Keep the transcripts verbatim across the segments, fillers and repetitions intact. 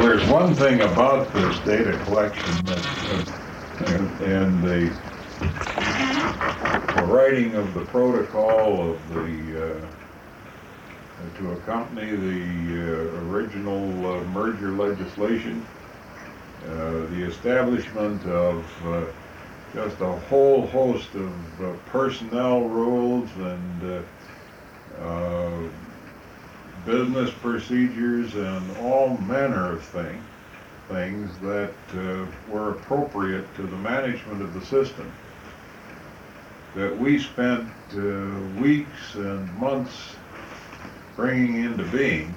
there's one thing about this data collection that, and, and the, the writing of the protocol of the uh, to accompany the uh, original uh, merger legislation, uh, the establishment of uh, just a whole host of uh, personnel rules and uh, uh, business procedures and all manner of thing, things that uh, were appropriate to the management of the system, that we spent uh, weeks and months bringing into being,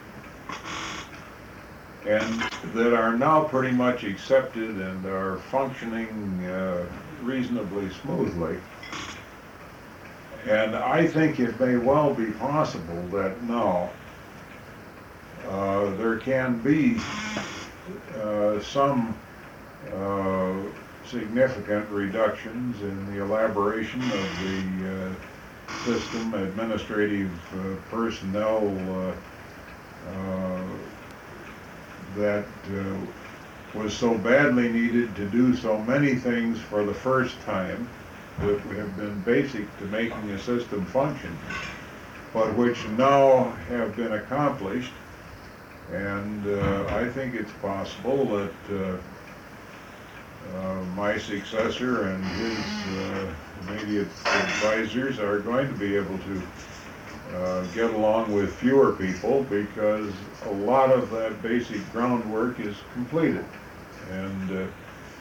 and that are now pretty much accepted and are functioning uh, reasonably smoothly. And I think it may well be possible that now uh, there can be uh, some uh, significant reductions in the elaboration of the uh, system, administrative uh, personnel uh, uh, that uh, was so badly needed to do so many things for the first time that have been basic to making a system function, but which now have been accomplished. And uh, I think it's possible that uh, uh, my successor and his uh, immediate advisors are going to be able to uh, get along with fewer people, because a lot of that basic groundwork is completed. And uh,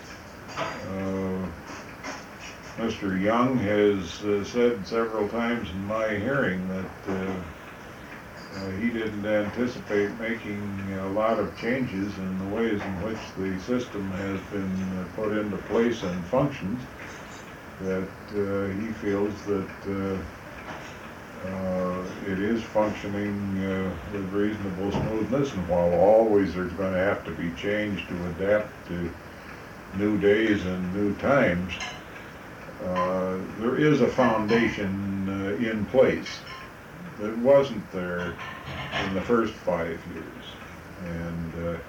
uh, Mister Young has uh, said several times in my hearing that uh, uh, he didn't anticipate making a lot of changes in the ways in which the system has been uh, put into place and functions, that uh, he feels that uh, uh, it is functioning uh, with reasonable smoothness, and while always there's going to have to be change to adapt to new days and new times, Uh, there is a foundation uh, in place that wasn't there in the first five years. And uh,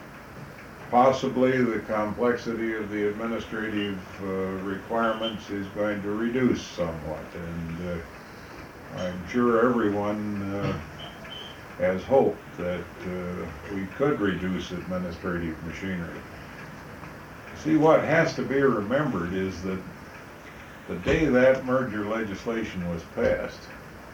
possibly the complexity of the administrative uh, requirements is going to reduce somewhat. And uh, I'm sure everyone uh, has hope that uh, we could reduce administrative machinery. See, what has to be remembered is that the day that merger legislation was passed,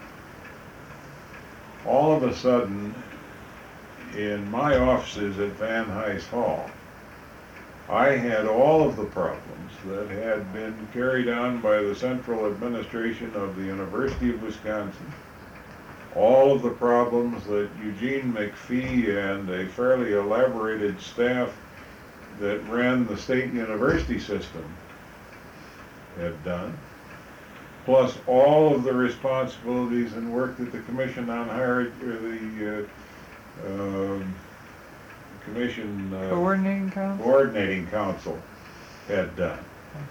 all of a sudden, in my offices at Van Hise Hall, I had all of the problems that had been carried on by the central administration of the University of Wisconsin, all of the problems that Eugene McPhee and a fairly elaborated staff that ran the state university system had done, plus all of the responsibilities and work that the Commission on Higher, or the uh, uh, Commission uh, Coordinating Council? Coordinating Council had done.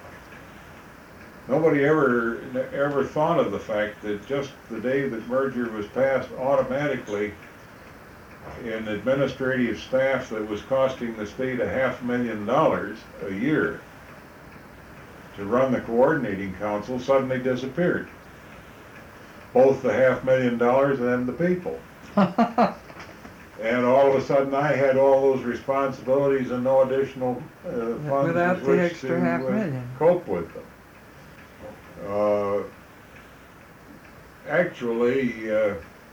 Nobody ever ever thought of the fact that just the day that merger was passed, automatically an administrative staff that was costing the state a half million dollars a year to run the Coordinating Council suddenly disappeared. Both the half million dollars and the people. And all of a sudden I had all those responsibilities and no additional uh, funds without with the which extra to half uh, million. cope with them. Uh, actually, uh,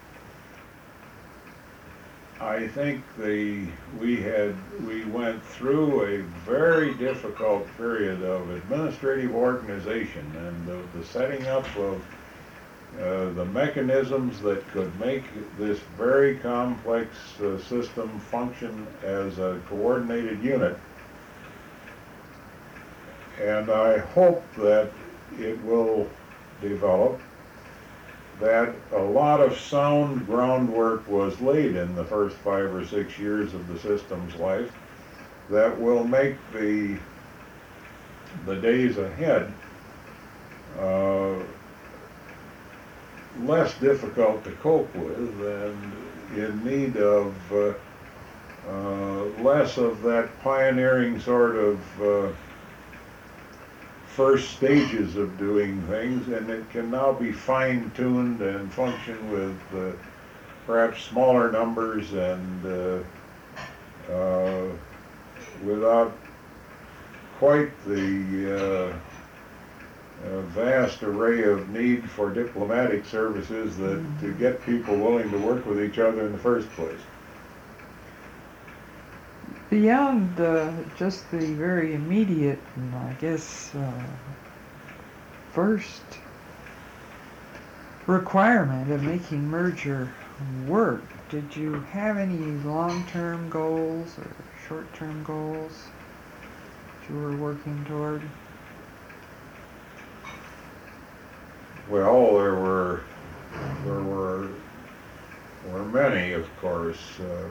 I think the we had we went through a very difficult period of administrative organization and the, the setting up of uh, the mechanisms that could make this very complex uh, system function as a coordinated unit. And I hope that it will develop, that a lot of sound groundwork was laid in the first five or six years of the system's life that will make the the days ahead uh, less difficult to cope with and in need of uh, uh, less of that pioneering sort of uh, first stages of doing things, and it can now be fine-tuned and function with uh, perhaps smaller numbers and uh, uh, without quite the uh, uh, vast array of need for diplomatic services that to get people willing to work with each other in the first place. Beyond uh, just the very immediate, and I guess, uh, first requirement of making merger work, did you have any long-term goals or short-term goals that you were working toward? Well, there were there were were many, of course. Uh,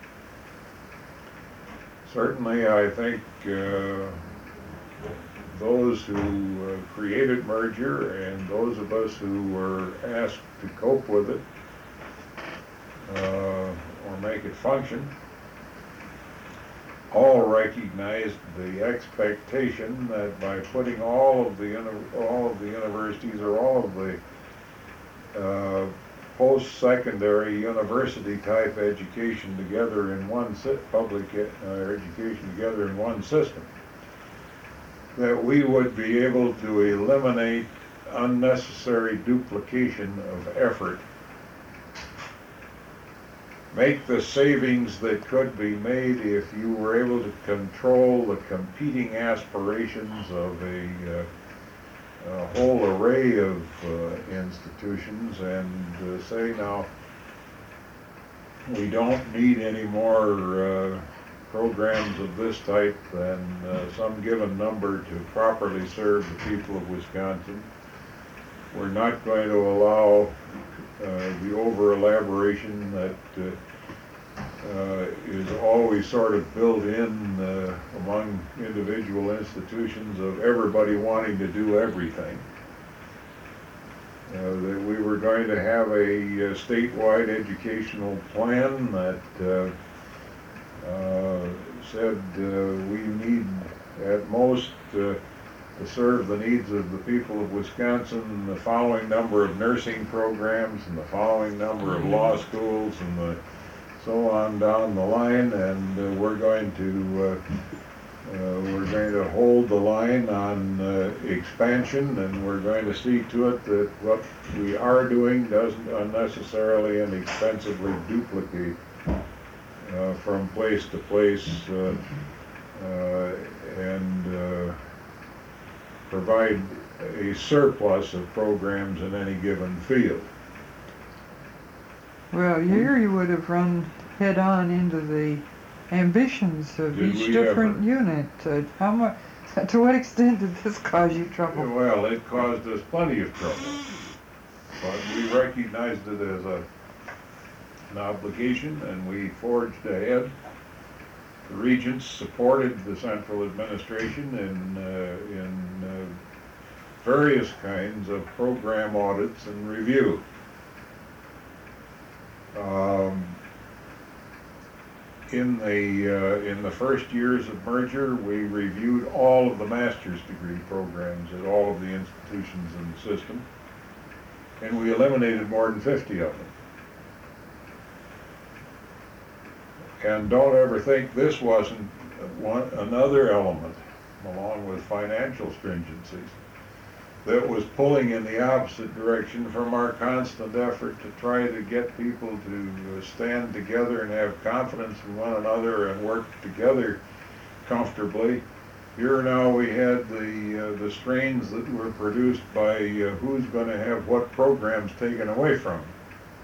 certainly, I think uh, those who uh, created merger and those of us who were asked to cope with it uh, or make it function all recognized the expectation that by putting all of the uni- all of the universities or all of the uh, post-secondary university type education together in one si- public uh, education together in one system, that we would be able to eliminate unnecessary duplication of effort, make the savings that could be made if you were able to control the competing aspirations of a, uh, a whole array of uh, institutions, and uh, say, now, we don't need any more uh, programs of this type than uh, some given number to properly serve the people of Wisconsin. We're not going to allow Uh, the over-elaboration that uh, uh, is always sort of built in uh, among individual institutions of everybody wanting to do everything. Uh, that we were going to have a, a statewide educational plan that uh, uh, said uh, we need at most uh, to serve the needs of the people of Wisconsin, the following number of nursing programs and the following number of law schools and the, so on down the line, and uh, we're going to uh, uh, we're going to hold the line on uh, expansion, and we're going to see to it that what we are doing doesn't unnecessarily and expensively duplicate uh, from place to place, uh, uh, and uh, provide a surplus of programs in any given field. Well, here you would have run head-on into the ambitions of Did each we different ever? unit. Uh, how much? To what extent did this cause you trouble? Well, it caused us plenty of trouble, but we recognized it as a, an obligation, and we forged ahead. The regents supported the central administration in uh, in uh, various kinds of program audits and review. Um, in the uh, in the first years of merger, we reviewed all of the master's degree programs at all of the institutions in the system, and we eliminated more than fifty of them. And don't ever think this wasn't one, another element, along with financial stringencies, that was pulling in the opposite direction from our constant effort to try to get people to stand together and have confidence in one another and work together comfortably. Here now we had the uh, the strains that were produced by uh, who's going to have what programs taken away from them.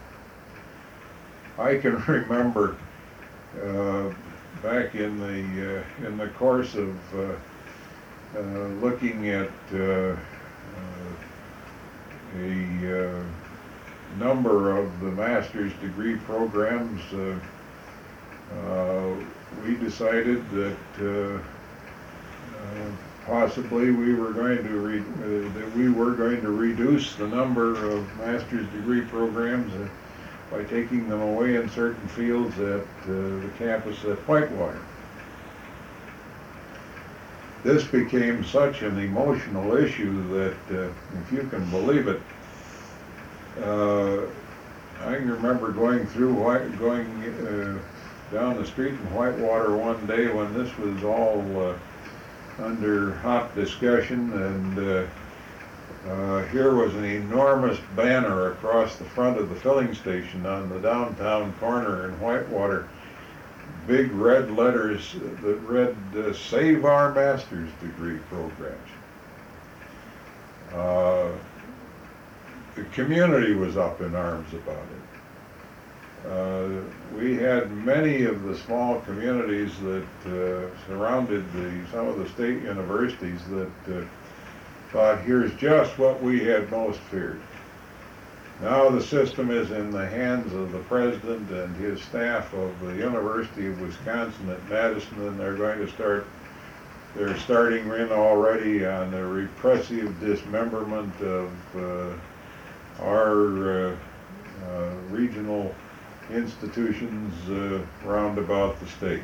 I can remember Uh, back in the uh, in the course of uh, uh, looking at uh, uh, a uh, number of the master's degree programs, uh, uh, we decided that uh, uh, possibly we were going to re- uh, that we were going to reduce the number of master's degree programs Uh, by taking them away in certain fields at uh, the campus at Whitewater. this became such an emotional issue that, uh, if you can believe it, uh, I can remember going through White, going uh, down the street in Whitewater one day when this was all uh, under hot discussion, and uh, uh, here was an enormous banner across the front of the filling station on the downtown corner in Whitewater, big red letters that read, uh, "Save Our Master's Degree Programs." Uh, the community was up in arms about it. Uh, we had many of the small communities that uh, surrounded the, some of the state universities that uh, thought, here's just what we had most feared. Now the system is in the hands of the president and his staff of the University of Wisconsin at Madison, and they're going to start, they're starting in already on the repressive dismemberment of uh, our uh, uh, regional institutions uh, round about the state.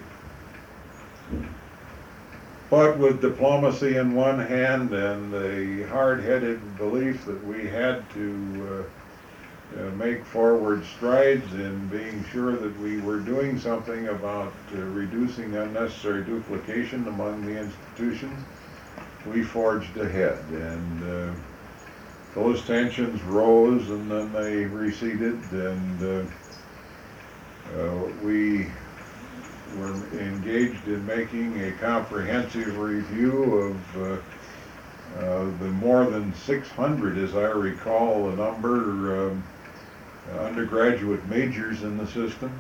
But with diplomacy in one hand and a hard-headed belief that we had to uh, uh, make forward strides in being sure that we were doing something about uh, reducing unnecessary duplication among the institutions, we forged ahead. And uh, those tensions rose and then they receded, and uh, uh, we were engaged in making a comprehensive review of uh, uh, the more than six hundred, as I recall, the number, um, undergraduate majors in the system.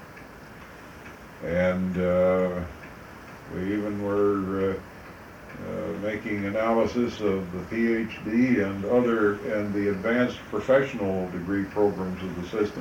And uh, we even were uh, uh, making analysis of the PhD and other and the advanced professional degree programs of the system.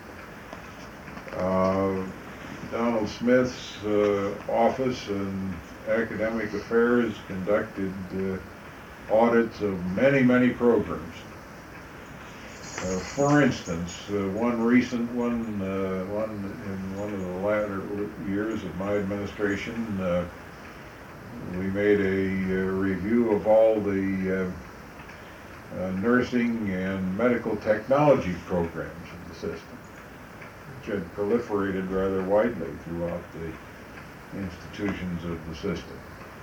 Uh, Donald Smith's uh, office in academic affairs conducted uh, audits of many, many programs. Uh, for instance, uh, one recent one, uh, one in one of the latter years of my administration, uh, we made a uh, review of all the uh, uh, nursing and medical technology programs of the system, which had proliferated rather widely throughout the institutions of the system.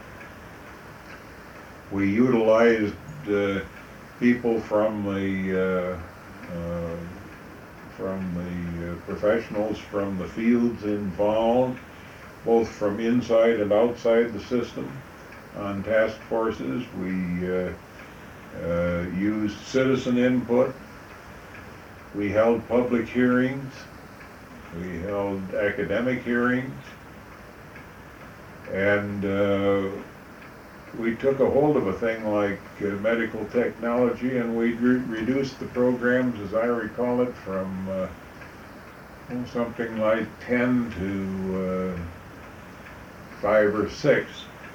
We utilized uh, people from the uh, uh, from the uh, professionals from the fields involved, both from inside and outside the system, on task forces. We uh, uh, used citizen input. We held public hearings. We held academic hearings, and uh, we took a hold of a thing like uh, medical technology, and we re reduced the programs, as I recall it, from uh, oh, something like ten to uh, five or six.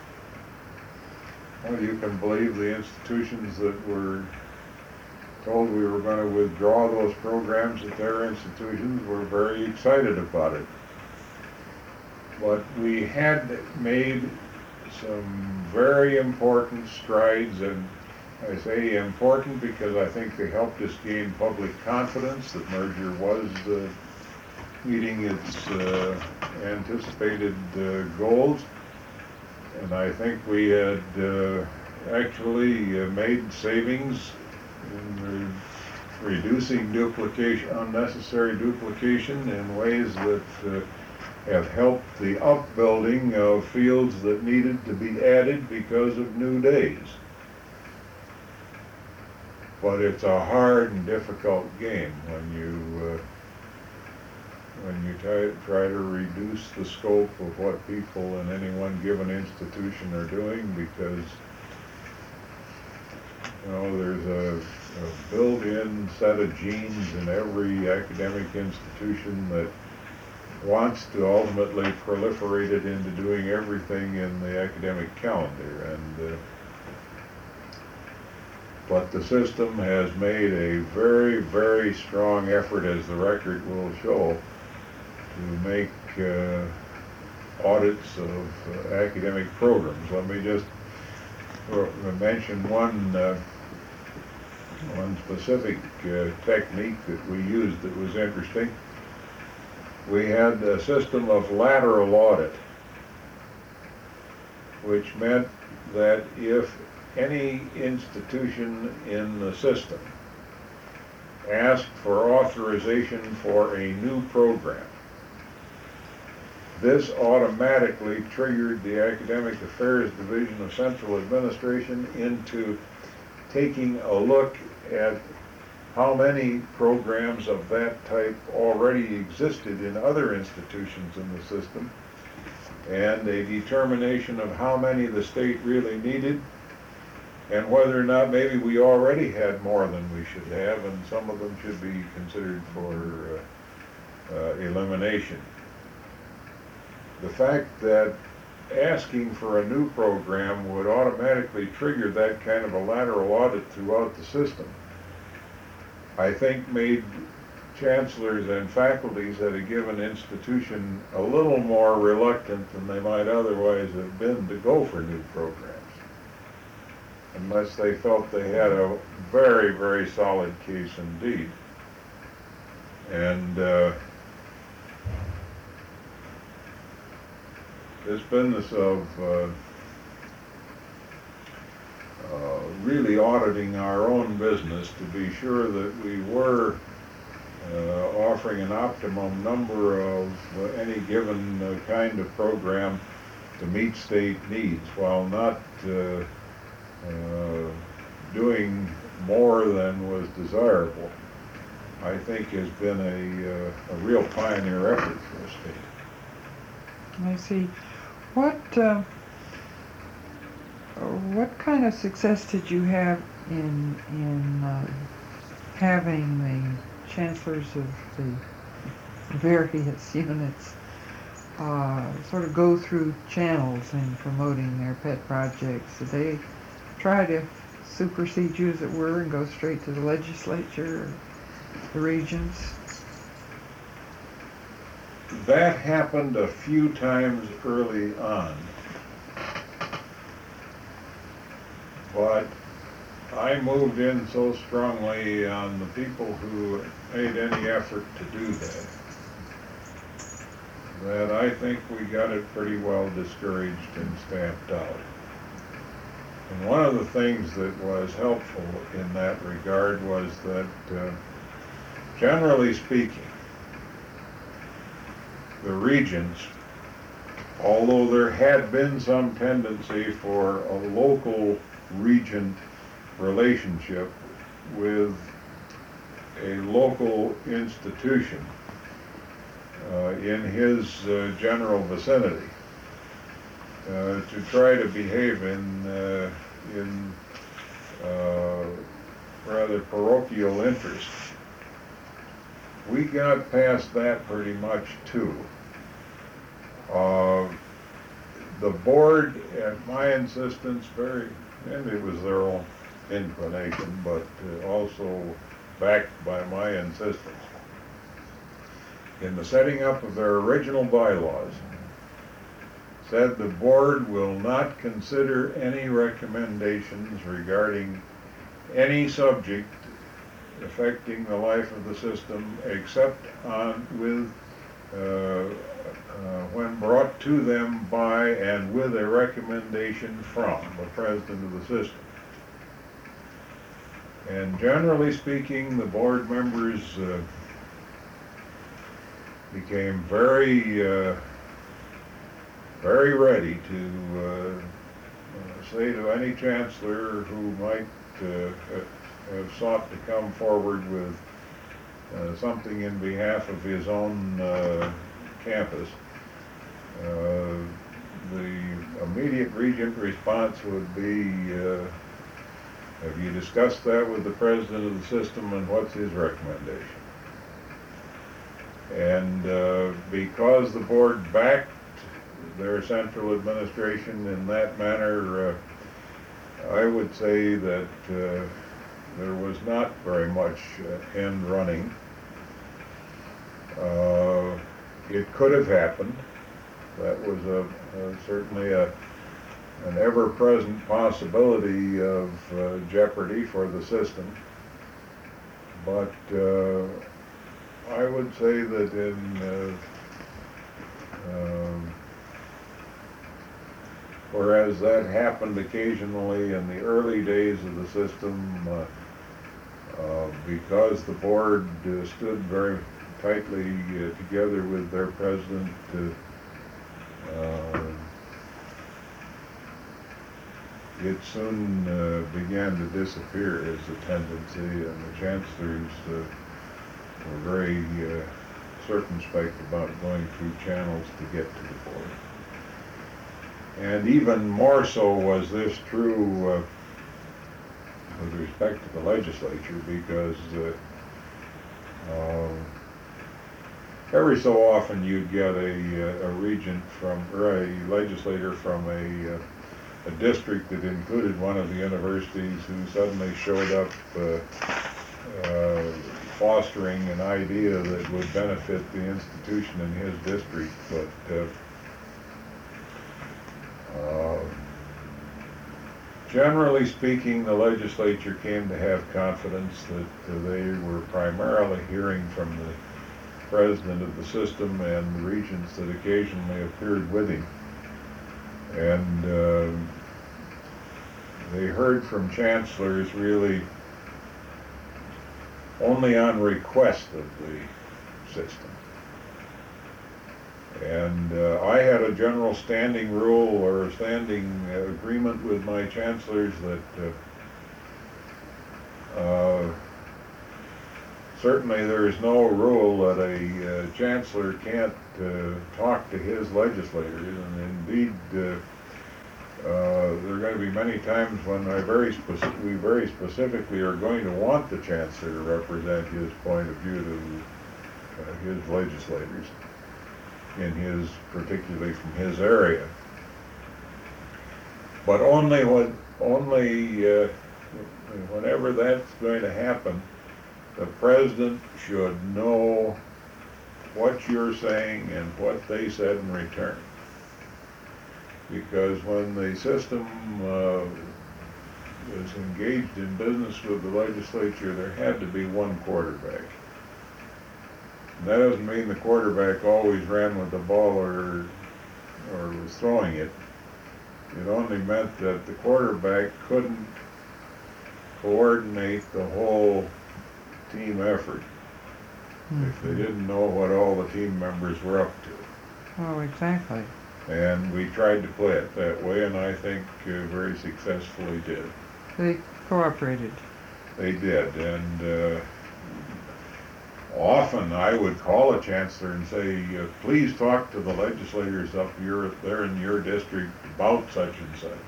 Well, you can believe the institutions that were told we were going to withdraw those programs at their institutions were very excited about it. But we had made some very important strides, and I say important because I think they helped us gain public confidence that merger was uh, meeting its uh, anticipated uh, goals. And I think we had uh, actually uh, made savings in re reducing duplication, unnecessary duplication, in ways that uh, have helped the upbuilding of fields that needed to be added because of new days. But it's a hard and difficult game when you uh, when you try, try to reduce the scope of what people in any one given institution are doing, because you know there's a, a built-in set of genes in every academic institution that wants to ultimately proliferate it into doing everything in the academic calendar. And uh, but the system has made a very, very strong effort, as the record will show, to make uh, audits of uh, academic programs. Let me just I mentioned one uh, one specific uh, technique that we used that was interesting. We had a system of lateral audit, which meant that if any institution in the system asked for authorization for a new program, this automatically triggered the Academic Affairs Division of Central Administration into taking a look at how many programs of that type already existed in other institutions in the system, and a determination of how many the state really needed, and whether or not maybe we already had more than we should have, and some of them should be considered for uh, uh, elimination. The fact that asking for a new program would automatically trigger that kind of a lateral audit throughout the system, I think made chancellors and faculties at a given institution a little more reluctant than they might otherwise have been to go for new programs, unless they felt they had a very, very solid case indeed. And uh, this business of uh, uh, really auditing our own business to be sure that we were uh, offering an optimum number of uh, any given uh, kind of program to meet state needs, while not uh, uh, doing more than was desirable, I think has been a, uh, a real pioneer effort for the state. I see. What uh, what kind of success did you have in in uh, having the chancellors of the various units uh, sort of go through channels in promoting their pet projects? Did they try to supersede you, as it were, and go straight to the legislature or the regions? That happened a few times early on, but I moved in so strongly on the people who made any effort to do that, that I think we got it pretty well discouraged and stamped out. And one of the things that was helpful in that regard was that, uh, generally speaking, the regions, although there had been some tendency for a local region relationship with a local institution uh, in his uh, general vicinity, uh, to try to behave in, uh, in uh, rather parochial interest. We got past that pretty much too. Uh, the board, at my insistence, very, and it was their own inclination, but uh, also backed by my insistence, in the setting up of their original bylaws, said the board will not consider any recommendations regarding any subject affecting the life of the system except on with uh, uh, when brought to them by and with a recommendation from the president of the system. And generally speaking, the board members uh, became very uh, very ready to uh, uh, say to any chancellor who might uh, have sought to come forward with uh, something in behalf of his own uh, campus, uh, the immediate regent response would be, uh, have you discussed that with the president of the system, and what's his recommendation? And uh, because the board backed their central administration in that manner, uh, I would say that uh, there was not very much uh, end running. Uh, it could have happened. That was a, a certainly a, an ever-present possibility of uh, jeopardy for the system. But uh, I would say that in uh, um, whereas that happened occasionally in the early days of the system, uh, uh, because the board uh, stood very tightly uh, together with their president, uh, uh, it soon uh, began to disappear as a tendency, and the chancellors uh, were very uh, circumspect about going through channels to get to the board. And even more so was this true uh, with respect to the legislature, because uh, uh, every so often you'd get a, a regent from, or a legislator from a, a district that included one of the universities who suddenly showed up uh, uh, fostering an idea that would benefit the institution in his district, but uh, Uh, generally speaking, the legislature came to have confidence that uh, they were primarily hearing from the president of the system and the regents that occasionally appeared with him. And uh, they heard from chancellors really only on request of the system. And uh, I had a general standing rule or standing uh, agreement with my chancellors that uh, uh, certainly there is no rule that a uh, chancellor can't uh, talk to his legislators, and indeed uh, uh, there are going to be many times when I very speci- we very specifically are going to want the chancellor to represent his point of view to uh, his legislators in his, particularly from his area. But only when, only uh, whenever that's going to happen, the president should know what you're saying and what they said in return. Because when the system uh, was engaged in business with the legislature, there had to be one quarterback. That doesn't mean the quarterback always ran with the ball or or was throwing it. It only meant that the quarterback couldn't coordinate the whole team effort mm-hmm. if they didn't know what all the team members were up to. Oh, exactly. And we tried to play it that way, and I think uh, very successfully did. They cooperated. They did, and uh, often I would call a chancellor and say, uh, please talk to the legislators up your, there in your district about such and such.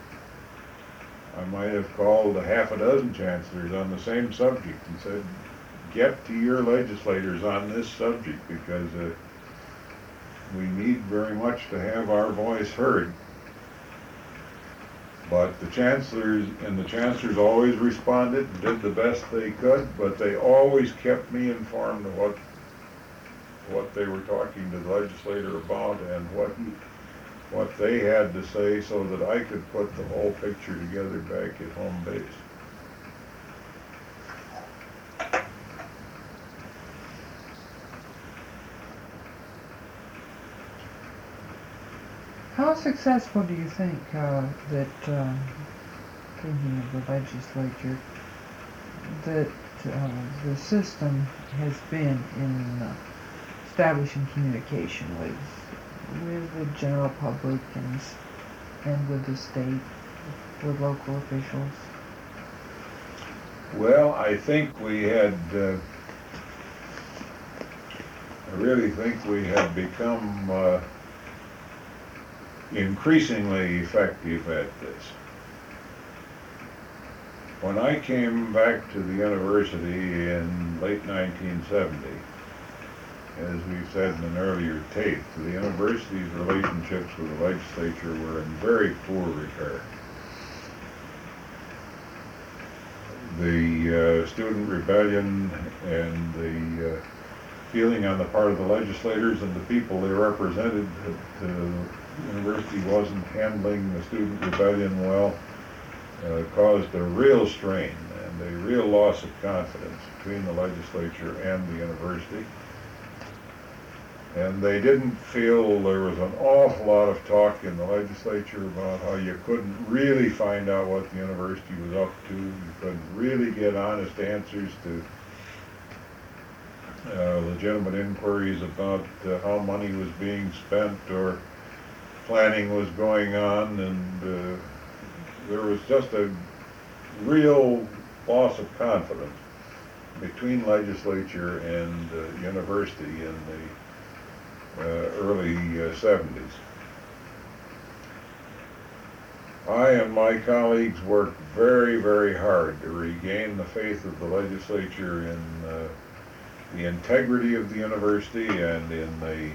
I might have called a half a dozen chancellors on the same subject and said, get to your legislators on this subject, because uh, we need very much to have our voice heard. But the chancellors, and the chancellors always responded and did the best they could, but they always kept me informed of what what they were talking to the legislator about and what what they had to say, so that I could put the whole picture together back at home base. How successful do you think uh, that, uh, thinking of the legislature, that uh, the system has been in uh, establishing communication with with the general public and and with the state, with local officials? Well, I think we had, uh, I really think we have become uh, increasingly effective at this. When I came back to the university in late nineteen seventy, as we said in an earlier tape, the university's relationships with the legislature were in very poor repair. The uh, student rebellion and the uh, feeling on the part of the legislators and the people they represented that uh, university wasn't handling the student rebellion well, uh, caused a real strain and a real loss of confidence between the legislature and the university. And they didn't feel there was an awful lot of talk in the legislature about how you couldn't really find out what the university was up to. You couldn't really get honest answers to uh, legitimate inquiries about uh, how money was being spent or planning was going on. And uh, there was just a real loss of confidence between legislature and uh, university in the Uh, early uh, seventies. I and my colleagues worked very, very hard to regain the faith of the legislature in uh, the integrity of the university and in the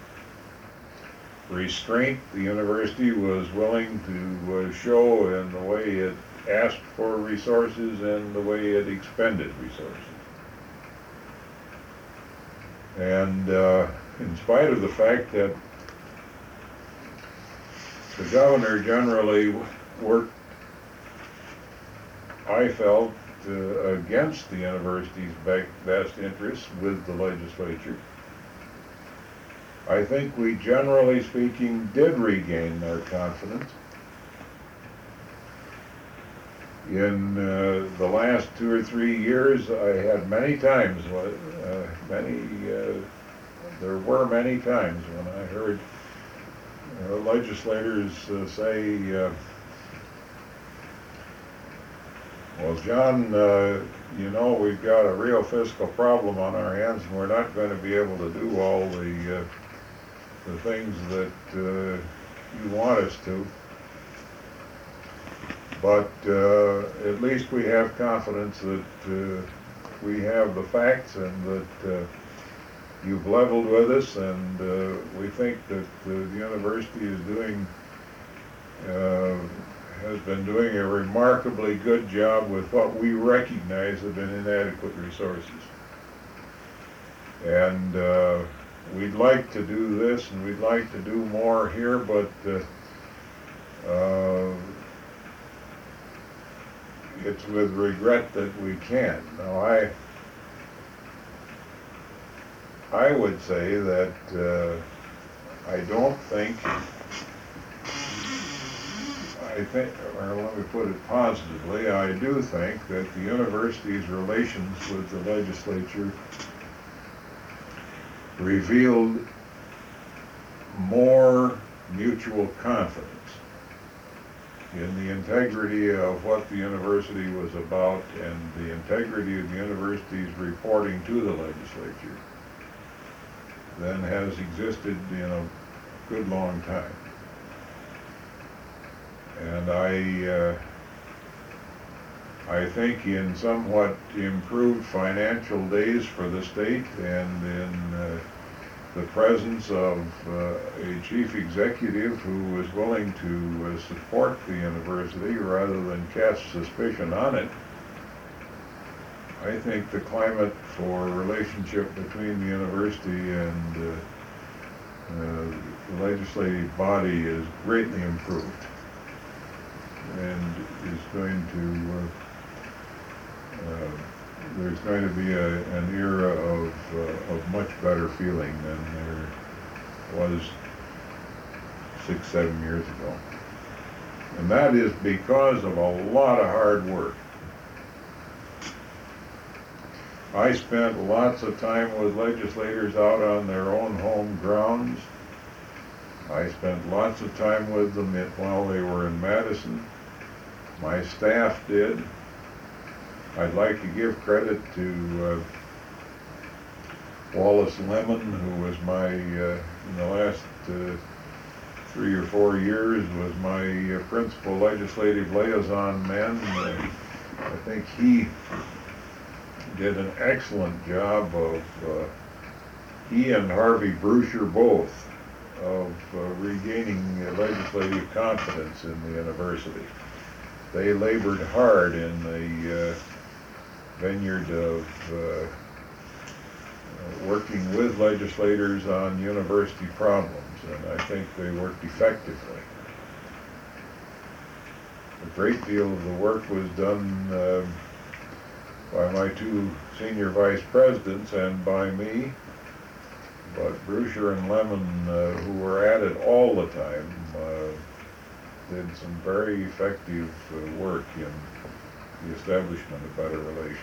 restraint the university was willing to uh, show in the way it asked for resources and the way it expended resources. And uh, in spite of the fact that the governor generally worked, I felt, uh, against the university's best interests with the legislature, I think we, generally speaking, did regain their confidence. In uh, the last two or three years, I had many times, uh, many, uh, there were many times when I heard uh, legislators uh, say, uh, well, John, uh, you know, we've got a real fiscal problem on our hands and we're not going to be able to do all the, uh, the things that uh, you want us to. But uh, at least we have confidence that uh, we have the facts and that uh, you've leveled with us, and uh, we think that uh, the university is doing, uh, has been doing a remarkably good job with what we recognize have been inadequate resources. And uh, we'd like to do this and we'd like to do more here, but uh, uh, it's with regret that we can't. Now, I I would say that uh, I don't think, I think, or let me put it positively, I do think that the university's relations with the legislature revealed more mutual confidence in the integrity of what the university was about and the integrity of the university's reporting to the legislature than has existed in a good long time. And I, uh, I think in somewhat improved financial days for the state and in uh, the presence of uh, a chief executive who was willing to uh, support the university rather than cast suspicion on it, I think the climate for relationship between the university and uh, uh, the legislative body is greatly improved and is going to, uh, uh, there's going to be a, an era of, uh, of much better feeling than there was six, seven years ago. And that is because of a lot of hard work. I spent lots of time with legislators out on their own home grounds. I spent lots of time with them while they were in Madison. My staff did. I'd like to give credit to uh, Wallace Lemon, who was my, uh, in the last uh, three or four years, was my uh, principal legislative liaison man. Uh, I think he did an excellent job of, uh, he and Harvey Bruscher both, of uh, regaining uh, legislative confidence in the university. They labored hard in the uh, vineyard of uh, working with legislators on university problems. and I think they worked effectively. A great deal of the work was done uh, by my two senior vice presidents and by me, but Brusher and Lemon, uh, who were at it all the time, uh, did some very effective uh, work in the establishment of better relations.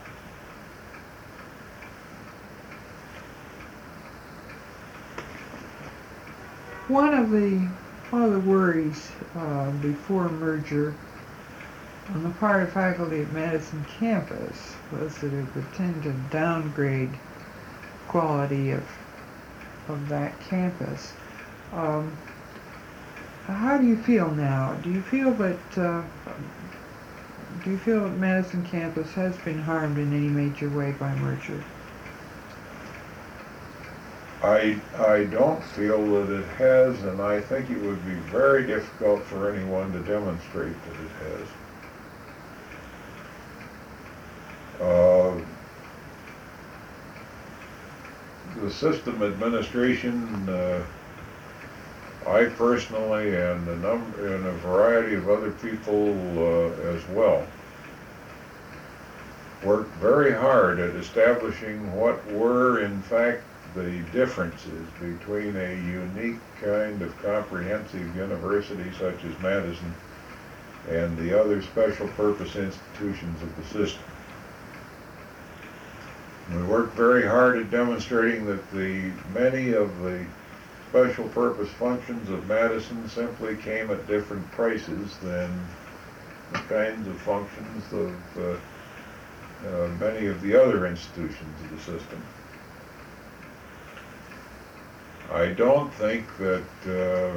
One of the one of the worries uh, before merger on the part of faculty at Madison campus was that it would tend to downgrade quality of of that campus. Um, how do you feel now? Do you feel that uh, do you feel that Madison campus has been harmed in any major way by merger? I, I don't feel that it has, and I think it would be very difficult for anyone to demonstrate that it has. Uh, the system administration, uh, I personally and a number and a variety of other people uh, as well, worked very hard at establishing what were in fact the differences between a unique kind of comprehensive university such as Madison and the other special purpose institutions of the system. We worked very hard at demonstrating that the many of the special purpose functions of Madison simply came at different prices than the kinds of functions of uh, uh, many of the other institutions of the system. I don't think that, uh,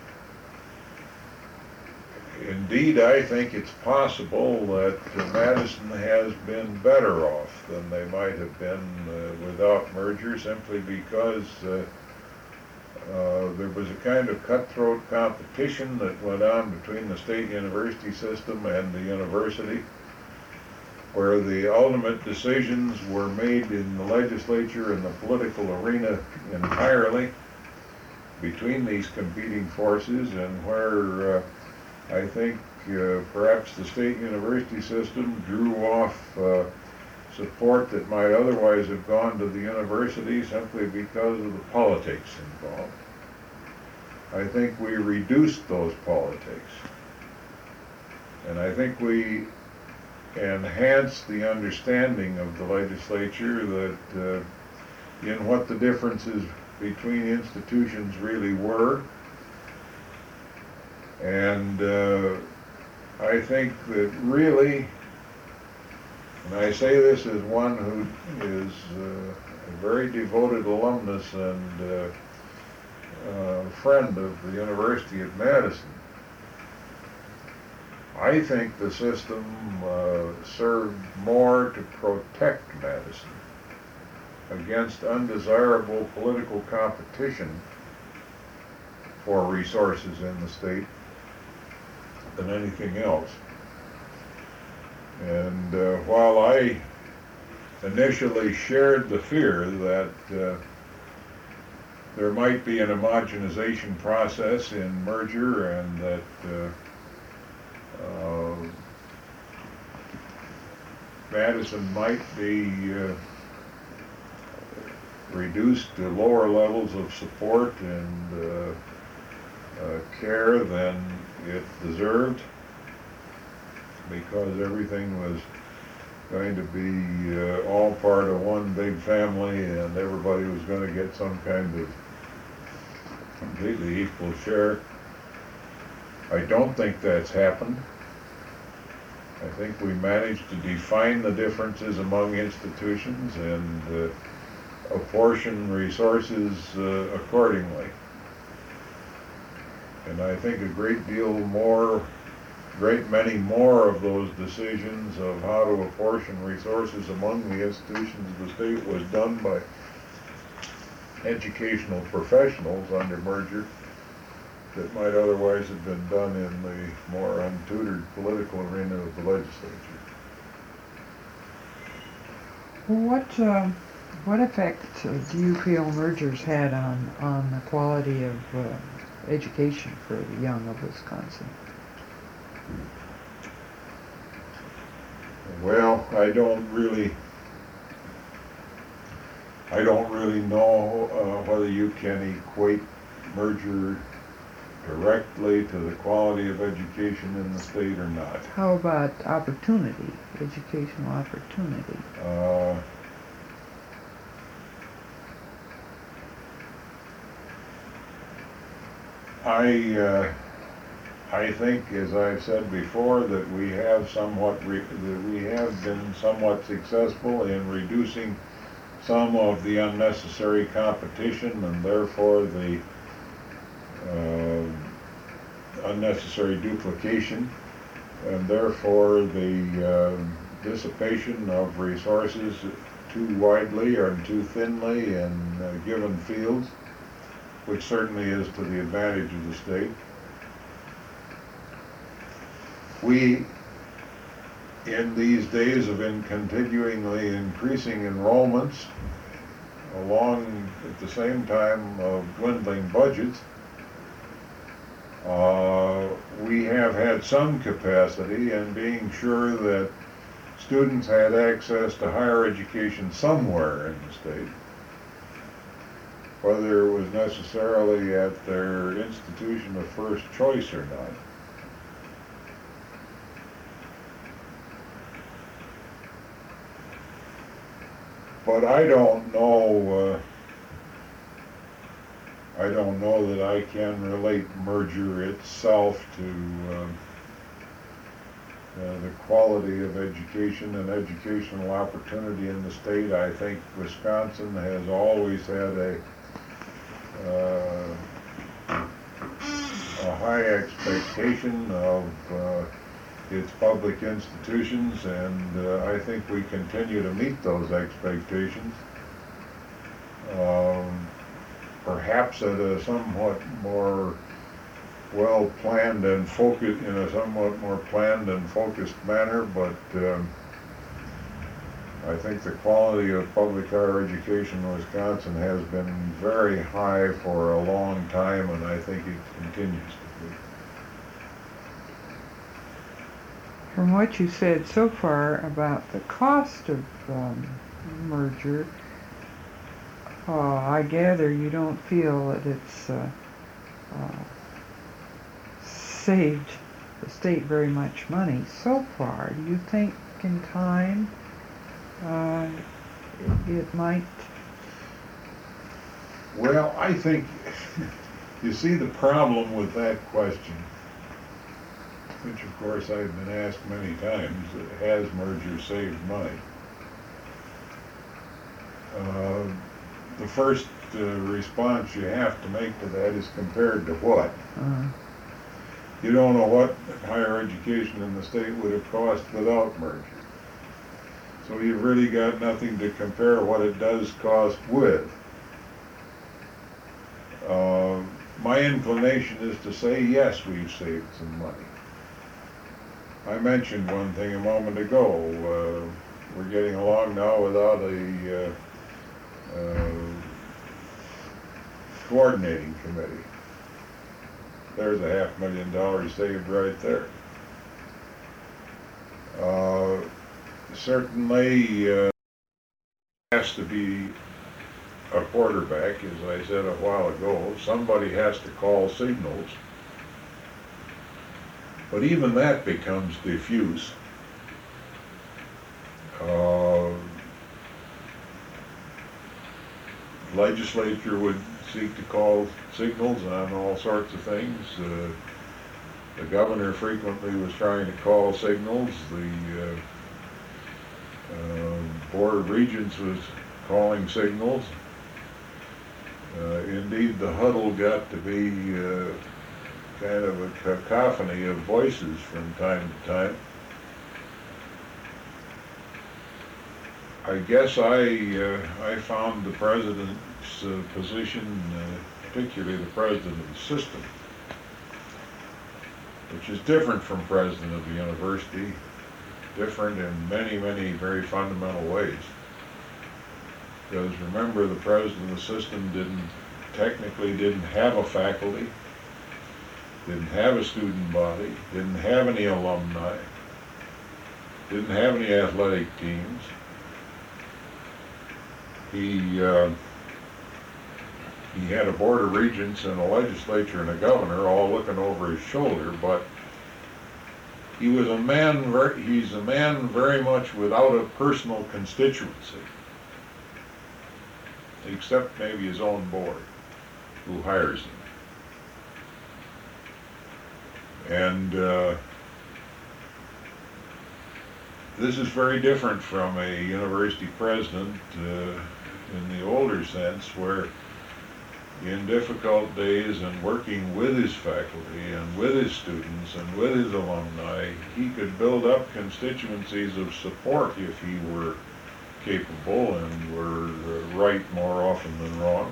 indeed I think it's possible that uh, Madison has been better off than they might have been uh, without merger, simply because uh, uh, there was a kind of cutthroat competition that went on between the state university system and the university, where the ultimate decisions were made in the legislature and the political arena entirely between these competing forces, and where uh, I think uh, perhaps the state university system drew off uh, support that might otherwise have gone to the university simply because of the politics involved. I think we reduced those politics, and I think we enhance the understanding of the legislature that uh, in what the differences between institutions really were. And uh, I think that really, and I say this as one who is uh, a very devoted alumnus and uh, uh, friend of the University at Madison, I think the system uh, served more to protect Madison against undesirable political competition for resources in the state than anything else. And uh, while I initially shared the fear that uh, there might be an homogenization process in merger and that uh, Uh, Madison might be uh, reduced to lower levels of support and uh, uh, care than it deserved, because everything was going to be uh, all part of one big family and everybody was going to get some kind of completely equal share. I don't think that's happened. I think we managed to define the differences among institutions and uh, apportion resources uh, accordingly. And I think a great deal more, great many more of those decisions of how to apportion resources among the institutions of the state was done by educational professionals under merger that might otherwise have been done in the more untutored political arena of the legislature. What uh, What effect uh, do you feel mergers had on, on the quality of uh, education for the young of Wisconsin? Well, I don't really, I don't really know uh, whether you can equate merger directly to the quality of education in the state or not. How about opportunity, educational opportunity? Uh, I, uh, I think, as I've said before, that we have somewhat, re- that we have been somewhat successful in reducing some of the unnecessary competition and therefore the uh, unnecessary duplication, and therefore the uh, dissipation of resources too widely or too thinly in uh, given fields, which certainly is to the advantage of the state. We, in these days of in continually increasing enrollments, along at the same time of dwindling budgets, uh, we have had some capacity in being sure that students had access to higher education somewhere in the state, whether it was necessarily at their institution of first choice or not. But I don't know, uh, I don't know that I can relate merger itself to uh, uh, the quality of education and educational opportunity in the state. I think Wisconsin has always had a, uh, a high expectation of uh, its public institutions, and uh, I think we continue to meet those expectations. Um, perhaps at a somewhat more well-planned and focused, in a somewhat more planned and focused manner, but um, I think the quality of public higher education in Wisconsin has been very high for a long time, and I think it continues to be. From what you said so far about the cost of um, merger, uh, I gather you don't feel that it's uh, uh, saved the state very much money so far. Do you think in time uh, it, it might? Well, I think, you see the problem with that question, which of course I've been asked many times, has merger saved money? Uh, the first uh, response you have to make to that is compared to what? Uh, You don't know what higher education in the state would have cost without merger. So you've really got nothing to compare what it does cost with. Uh, my inclination is to say yes, we've saved some money. I mentioned one thing a moment ago. Uh, we're getting along now without a uh, uh, coordinating committee. There's a half million dollars saved right there. Uh, certainly uh, has to be a quarterback, as I said a while ago. Somebody has to call signals. But even that becomes diffuse. Uh, legislature would seek to call signals on all sorts of things. Uh, the governor frequently was trying to call signals. The uh, uh, Board of Regents was calling signals. Uh, indeed, the huddle got to be uh, kind of a cacophony of voices from time to time. I guess I uh, I found the president's uh, position, uh, particularly the president of the system, which is different from president of the university, different in many, many very fundamental ways. Because remember, the president of the system didn't, technically didn't have a faculty, didn't have a student body, didn't have any alumni, didn't have any athletic teams. He, uh, he had a board of regents and a legislature and a governor all looking over his shoulder, but he was a man, ver- he's a man very much without a personal constituency, except maybe his own board, who hires him. And uh, this is very different from a university president uh, in the older sense, where in difficult days and working with his faculty and with his students and with his alumni, he could build up constituencies of support if he were capable and were uh, right more often than wrong.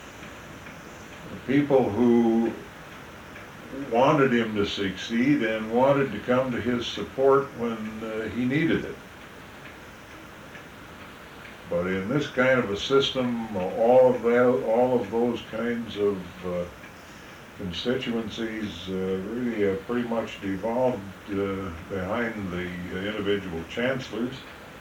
People who wanted him to succeed and wanted to come to his support when uh, he needed it. But in this kind of a system, all of that, all of those kinds of uh, constituencies uh, really have pretty much devolved uh, behind the individual chancellors.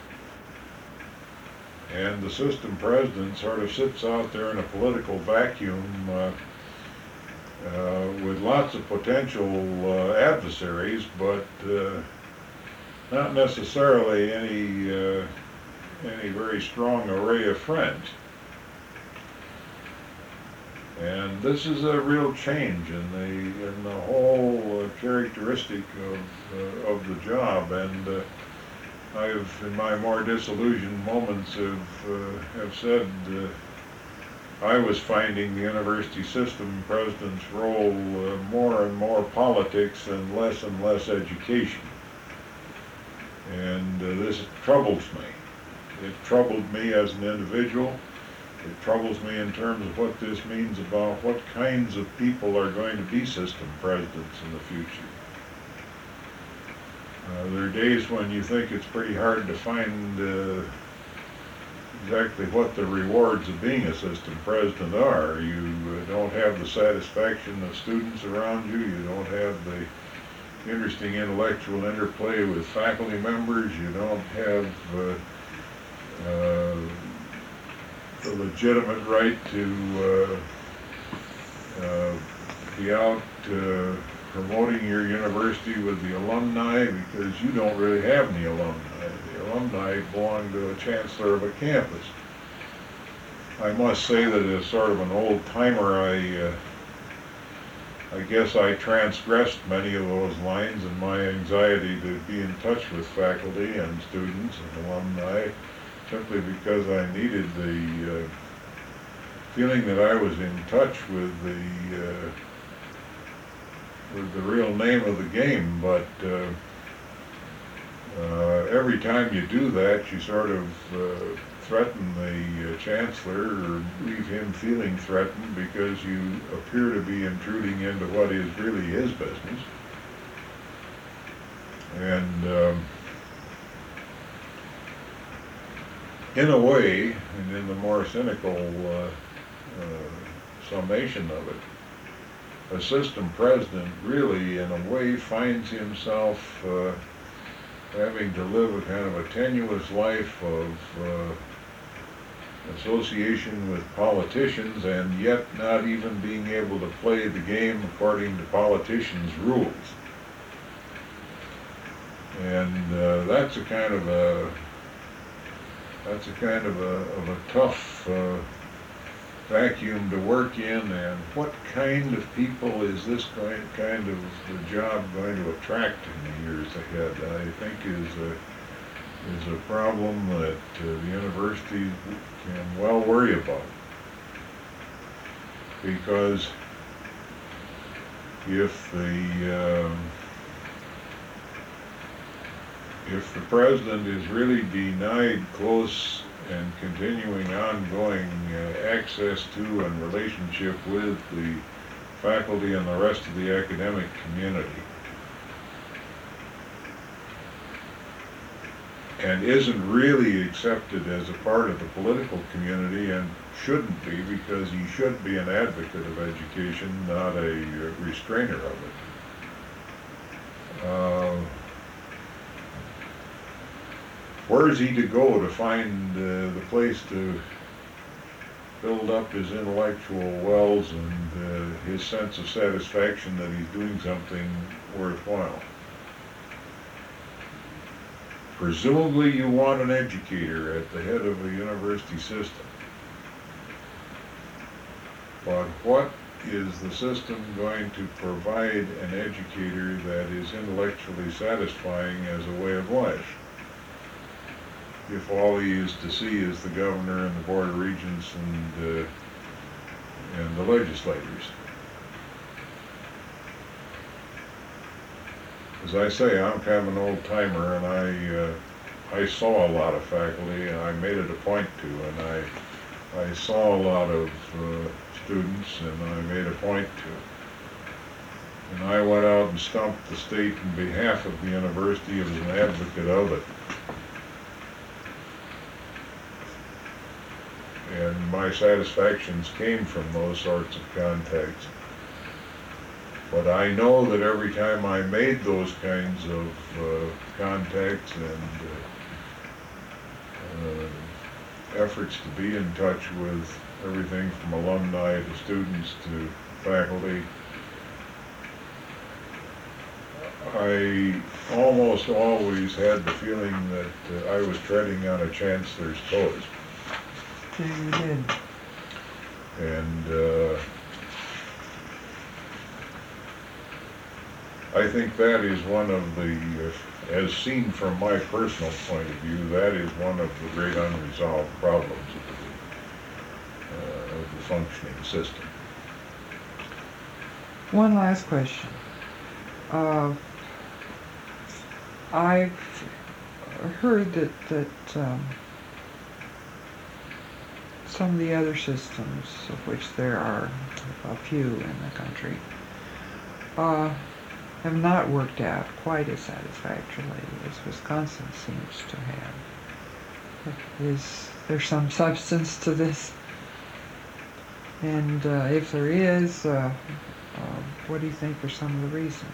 And the system president sort of sits out there in a political vacuum uh, uh, with lots of potential uh, adversaries, but uh, not necessarily any uh, any very strong array of friends. And this is a real change in the in the whole uh, characteristic of uh, of the job. And uh, I've, in my more disillusioned moments, have uh, have said uh, I was finding the university system president's role uh, more and more politics and less and less education. And uh, this troubles me. It troubled me as an individual. It troubles me in terms of what this means about what kinds of people are going to be system presidents in the future. Uh, there are days when you think it's pretty hard to find uh, exactly what the rewards of being a system president are. You uh, don't have the satisfaction of students around you. You don't have the interesting intellectual interplay with faculty members. You don't have uh, Uh, the legitimate right to uh, uh, be out uh, promoting your university with the alumni, because you don't really have any alumni. The alumni belong to a chancellor of a campus. I must say that as sort of an old timer, I uh, I guess I transgressed many of those lines in my anxiety to be in touch with faculty and students and alumni, simply because I needed the uh, feeling that I was in touch with the uh, with the real name of the game. But uh, uh, every time you do that, you sort of uh, threaten the uh, chancellor or leave him feeling threatened, because you appear to be intruding into what is really his business. And um, in a way, and in the more cynical uh, uh, summation of it, a system president really, in a way, finds himself uh, having to live a kind of a tenuous life of uh, association with politicians, and yet not even being able to play the game according to politicians' rules. And uh, that's a kind of a That's a kind of a, of a tough uh, vacuum to work in, and what kind of people is this kind, kind of job going to attract in the years ahead, I think is a, is a problem that uh, the university can well worry about. Because if the um, if the president is really denied close and continuing ongoing uh, access to and relationship with the faculty and the rest of the academic community, and isn't really accepted as a part of the political community, and shouldn't be, because he should be an advocate of education, not a uh, restrainer of it. Uh, where is he to go to find uh, the place to build up his intellectual wells and uh, his sense of satisfaction that he's doing something worthwhile? Presumably you want an educator at the head of a university system. But what is the system going to provide an educator that is intellectually satisfying as a way of life, if all he is to see is the governor and the board of regents and, uh, and the legislators? As I say, I'm kind of an old timer, and I uh, I saw a lot of faculty, and I made it a point to, and I I saw a lot of uh, students, and I made a point to. And I went out and stumped the state on behalf of the university as an advocate of it. And my satisfactions came from those sorts of contacts. But I know that every time I made those kinds of uh, contacts and uh, uh, efforts to be in touch with everything from alumni to students to faculty, I almost always had the feeling that uh, I was treading on a chancellor's toes. Yeah, you did. And uh, I think that is one of the, uh, as seen from my personal point of view, that is one of the great unresolved problems of the, uh, of the functioning system. One last question. Uh, I've heard that, that um, some of the other systems, of which there are a few in the country, uh, have not worked out quite as satisfactorily as Wisconsin seems to have. Is there some substance to this? And uh, if there is, uh, uh, what do you think are some of the reasons?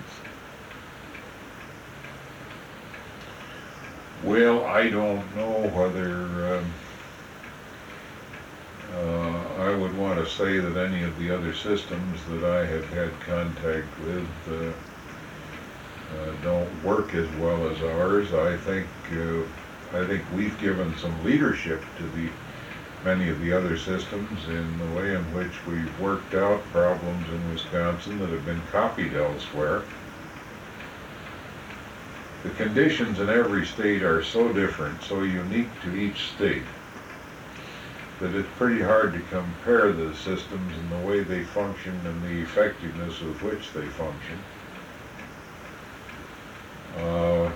Well, I don't know whether um, uh, I would want to say that any of the other systems that I have had contact with uh, uh, don't work as well as ours. I think uh, I think we've given some leadership to the many of the other systems in the way in which we've worked out problems in Wisconsin that have been copied elsewhere. The conditions in every state are so different, so unique to each state, that it's pretty hard to compare the systems and the way they function and the effectiveness with which they function. Uh,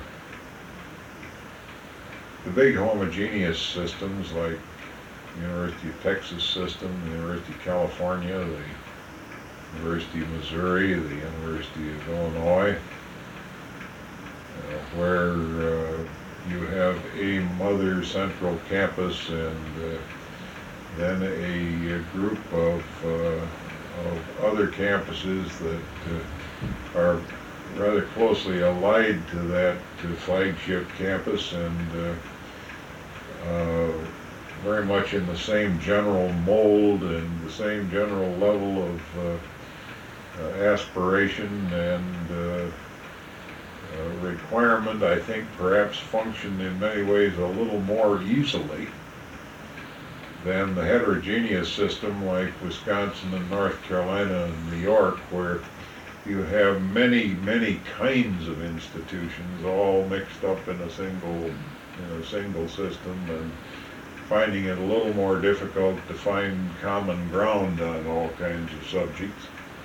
the big homogeneous systems like the University of Texas system, the University of California, the University of Missouri, the University of Illinois, uh, where uh, you have a mother central campus and uh, then a, a group of, uh, of other campuses that uh, are rather closely allied to that uh, flagship campus and uh, uh, very much in the same general mold and the same general level of uh, uh, aspiration and uh, uh, requirement. I think perhaps function in many ways a little more easily than the heterogeneous system like Wisconsin and North Carolina and New York, where you have many, many kinds of institutions all mixed up in a single, in a single system, and finding it a little more difficult to find common ground on all kinds of subjects.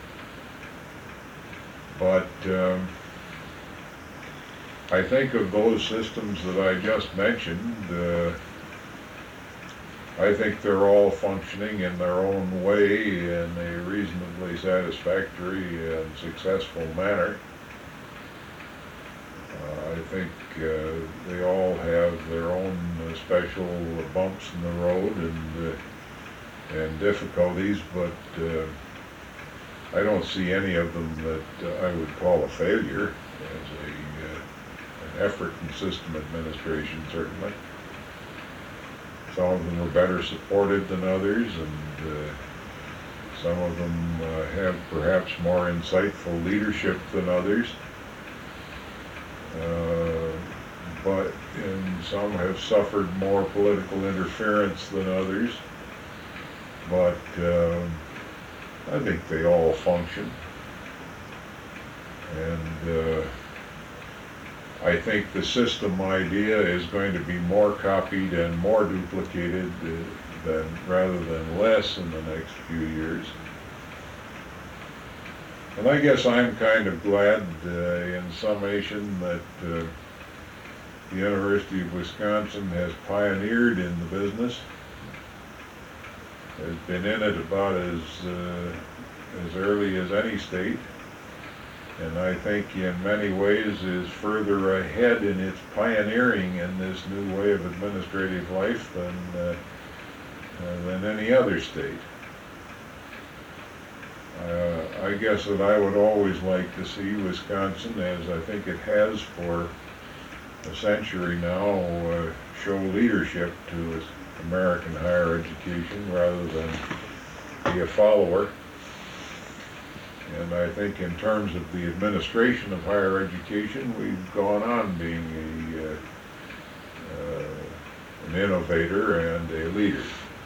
But um, I think of those systems that I just mentioned, uh, I think they're all functioning in their own way in a reasonably satisfactory and successful manner. Uh, I think uh, they all have their own uh, special bumps in the road and uh, and difficulties, but uh, I don't see any of them that uh, I would call a failure as a uh, an effort in system administration, certainly. Some of them were better supported than others, and uh, some of them uh, have perhaps more insightful leadership than others. Uh, but and some have suffered more political interference than others. But uh, I think they all function. And uh, I think the system idea is going to be more copied and more duplicated uh, than rather than less in the next few years. And I guess I'm kind of glad, uh, in summation, that uh, the University of Wisconsin has pioneered in the business, has been in it about as uh, as early as any state, and I think in many ways is further ahead in its pioneering in this new way of administrative life than uh, uh, than any other state. Uh, I guess that I would always like to see Wisconsin, as I think it has for a century now, uh, show leadership to American higher education rather than be a follower. And I think in terms of the administration of higher education, we've gone on being a, uh, uh, an innovator and a leader.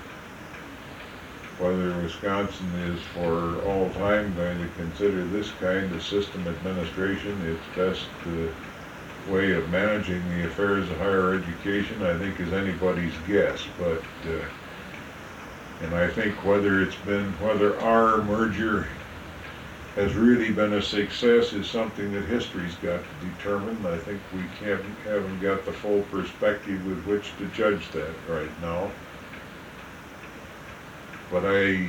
Whether Wisconsin is for all time going to consider this kind of system administration its best uh, way of managing the affairs of higher education, I think is anybody's guess. But uh, and I think whether it's been whether our merger has really been a success is something that history's got to determine. I think we can't, haven't got the full perspective with which to judge that right now. But I,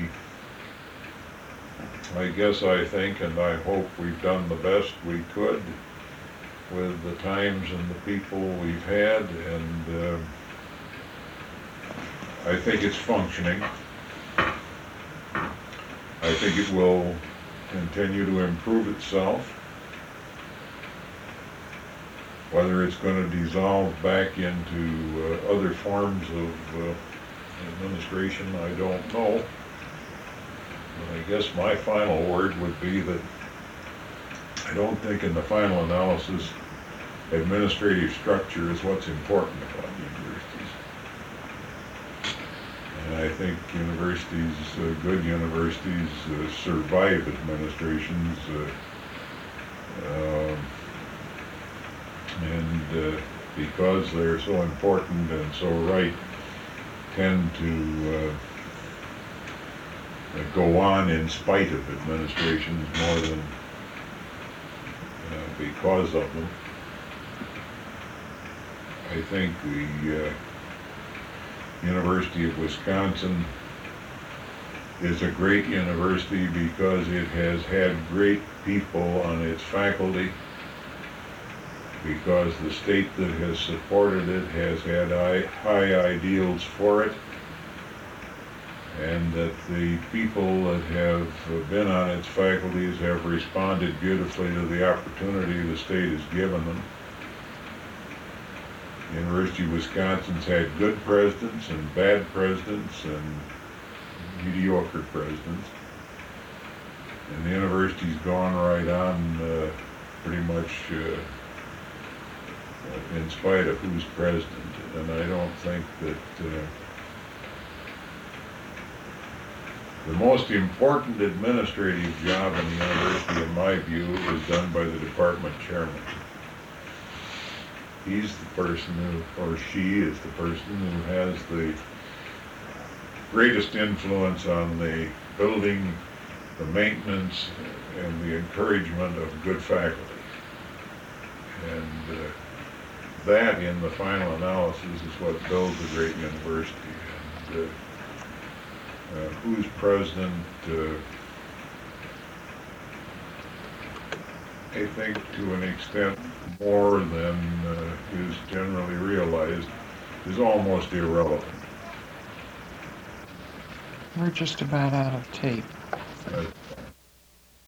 I guess I think and I hope we've done the best we could with the times and the people we've had, and uh, I think it's functioning. I think it will continue to improve itself. Whether it's going to dissolve back into uh, other forms of uh, administration, I don't know. But I guess my final word would be that I don't think in the final analysis administrative structure is what's important about universities. And I think universities, uh, good universities, uh, survive administrations, uh, uh, and uh, because they're so important and so right, tend to uh, go on in spite of administrations more than uh, because of them. I think the uh, University of Wisconsin is a great university because it has had great people on its faculty, because the state that has supported it has had high, high ideals for it, and that the people that have been on its faculties have responded beautifully to the opportunity the state has given them. The University of Wisconsin's had good presidents and bad presidents and mediocre presidents, and the university's gone right on uh, pretty much uh, in spite of who's president. And I don't think that uh, the most important administrative job in the university, in my view, is done by the department chairman. He's the person who, or she is the person who has the greatest influence on the building, the maintenance, and the encouragement of good faculty. And uh, that, in the final analysis, is what builds a great university. And uh, uh, who's president, uh, I think to an extent more than uh, is generally realized is almost irrelevant. We're just about out of tape. Uh,